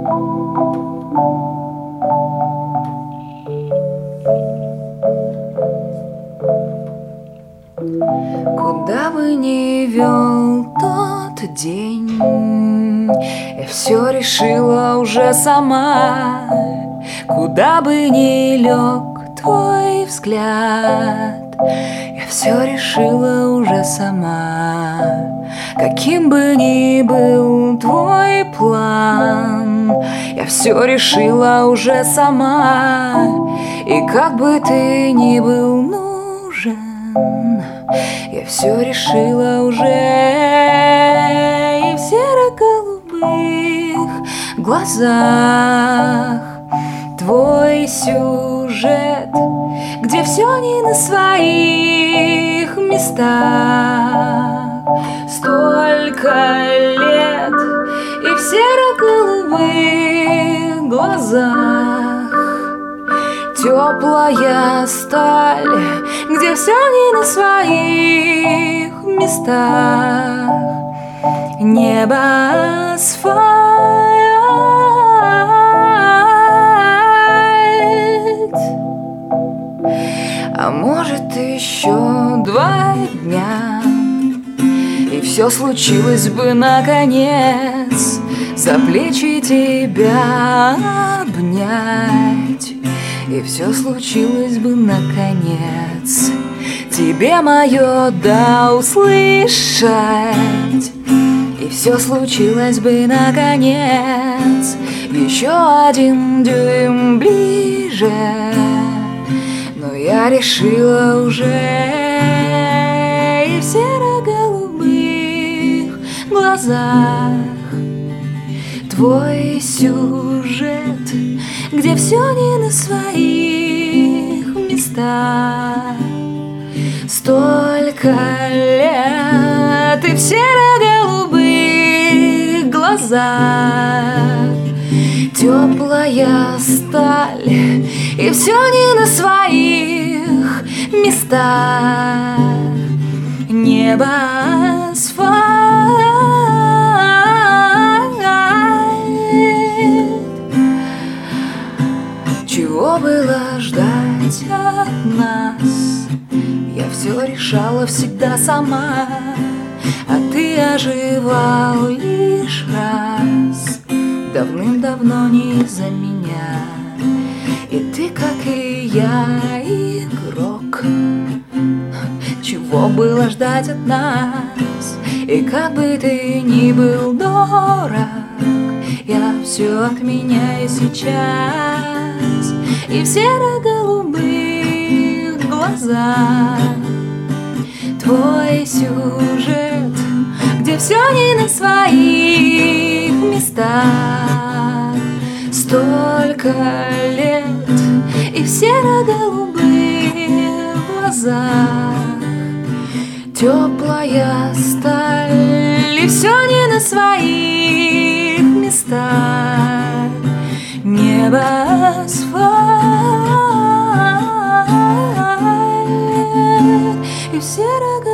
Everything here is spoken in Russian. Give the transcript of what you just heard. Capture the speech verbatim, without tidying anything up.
Куда бы ни вел тот день, я все решила уже сама. Куда бы ни лег твой взгляд, я все решила уже сама. Каким бы ни был твой план, я все решила уже сама. И как бы ты ни был нужен, я все решила уже. И в серо-голубых глазах твой сюжет, где все не на своих местах. Столько лет, и в серо-голубых глазах теплая сталь, где все не на своих местах. Небо, асфальт, а может еще два дня, и все случилось бы наконец. За плечи тебя обнять, и все случилось бы наконец. Тебе мое да услышать, и все случилось бы наконец. Еще один дюйм ближе, но я решила уже. И в серо-голубых глазах твой сюжет, где все не на своих местах. Столько лет, и в серо-голубых глазах теплая сталь, и все не на своих местах. Небо, асфальт, чего было ждать от нас? Я все решала всегда сама, а ты оживал лишь раз, давным-давно не из-за меня. И ты, как и я, игрок. Чего было ждать от нас? И как бы ты ни был дорог, я все отменяю сейчас. И в серо-голубых глазах твой сюжет, где все не на своих местах. Столько лет, и в серо-голубых глазах теплая сталь, и все не на своих местах. Небо, асфальт, и в серо-голубых